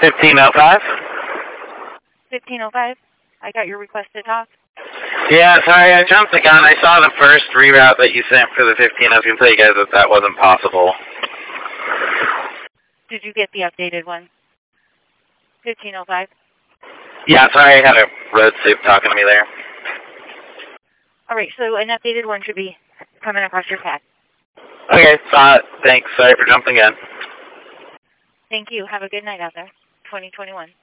1505? 1505. I got your request to talk. Yeah, sorry, I jumped the gun. I saw the first reroute that you sent for the 15. I was going to tell you guys that that wasn't possible. Did you get the updated one? 1505. Yeah, sorry, I had a road soup talking to me there. All right, so an updated one should be coming across your path. Okay, saw it. Thanks. Sorry for jumping in. Thank you. Have a good night out there. 2021.